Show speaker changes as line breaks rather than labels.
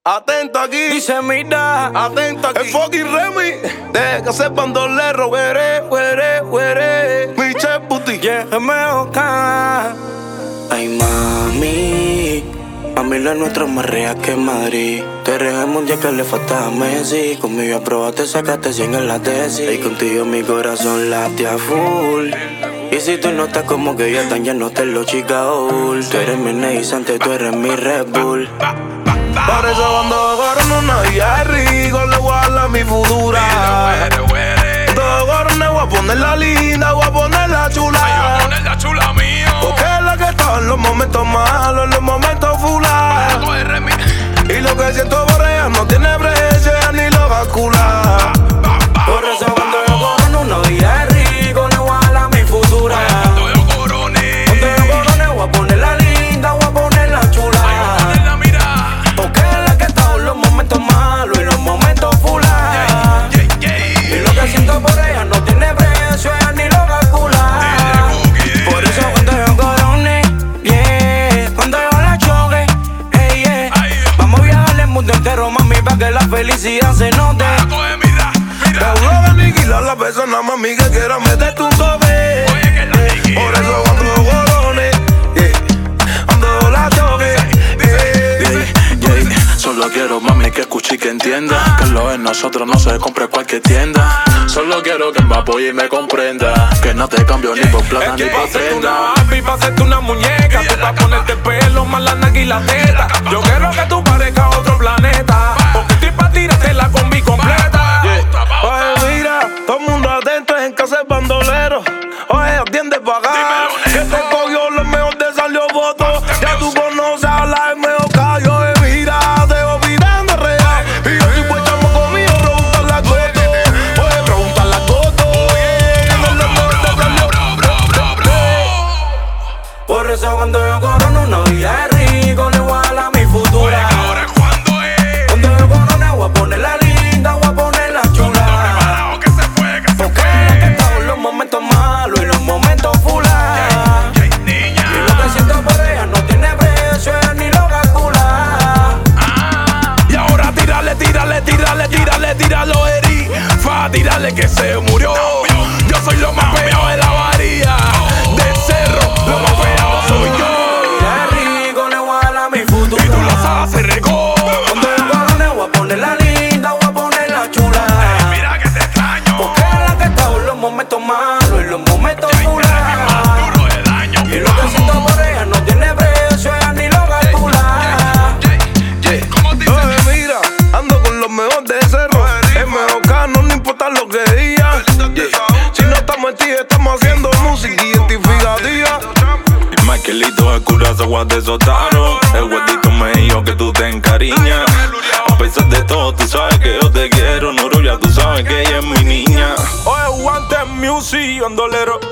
Atento aquí.
Dice mira,
Atento aquí. El fucking Remy. Deja que sepan bandolero. Huere, huere, huere. Michel Puti.
MOK. Ay mami, a mí lo nuestro es más real que Madrid. Te eres el mundial que le falta a Messi. Conmigo aprobaste, sacaste 100 en la tesis. Y contigo mi corazón late a full. Y si tú no estás como que ya están llenos de los Chicago. Tú eres mi Neisante, tú eres mi Red Bull.
Por eso cuando agarro una guía rico le voy a dar mi futura. Cuando agarro le voy a poner la linda, voy a poner la chula. Porque es la que está en los momentos malos, en los momentos fulas. Y lo que siento por ella no tiene precio, ella ni lo calcula.
Por eso cuando yo corono una guía rico le voy a dar mi futura. Cuando yo corone voy a poner la linda, voy a poner la chula. Porque es la que está en los momentos malos y los momentos fulas. Y lo que siento por ella no tiene precio, ella ni lo calcula. Por eso cuando yo corone, cuando yo la choque, vamos a viajar el mundo entero, mami, pa' que la felicidad se note.
Seguro de aniquilar la persona, mami, que quiera meterte un tope. Por eso cuando yo corone, cuando yo la choque,
Solo quiero, mami, que escuche y que entienda que lo de nosotros no se compre en cualquier tienda. Solo quiero que me apoye y me comprenda, que no te cambio ni por plata ni por prenda.
Pa' hacerte una muñeca, tú pa' ponerte pelo, más la nalga y la teta. Yo quiero que tú parezcas otro planeta, porque estoy pa' tirarte la combi completa.
Oye, mira, todo el mundo atento en casa el bandolero. Oye, atiende pa' acá, que te cogió lo mejor, te salió voto. Ya tú conoces a la MOK. Oye, mira, te voy pidiendo real. Y yo estoy pues chamo conmigo, preguntar la coto. Oye, preguntar la coto. Oye, lo mejor te salió.
Por eso cuando yo corono una vida rico le voy a dar mi futura. Cuando yo corone voy a poner la linda, voy a poner la chula. Porque es la que está en los momentos malos y los momentos fulas. Y lo que siento por ella no tiene precio, ella ni lo calcula.
Y ahora tíralo, Eri. Tírale que se murió. Yo soy lo más pegado de la varía. Del cerro, lo más pegado soy yo.
Vida rico le voy a dar mi futura.
Y tú lo sabes, se regó.
Cuando yo corone voy a poner la linda, voy a poner la chula.
Mira que te extraño.
Porque es la que está en los momentos malos y los momentos fulas. Y lo que siento por ella no tiene precio, ella ni lo calcula.
Oye, mira, ando con los mejores de cerro. MOK, no importa lo que diga. Si no estamos en ti, estamos haciendo música identificativa.
Michaelito, el curazo, guate sotano. El guatito me dijo que tú te encariñas. A pesar de todo, tú sabes que yo te quiero. Noroya, tú sabes que ella es mi niña.
Oye, Guante Music, bandolero.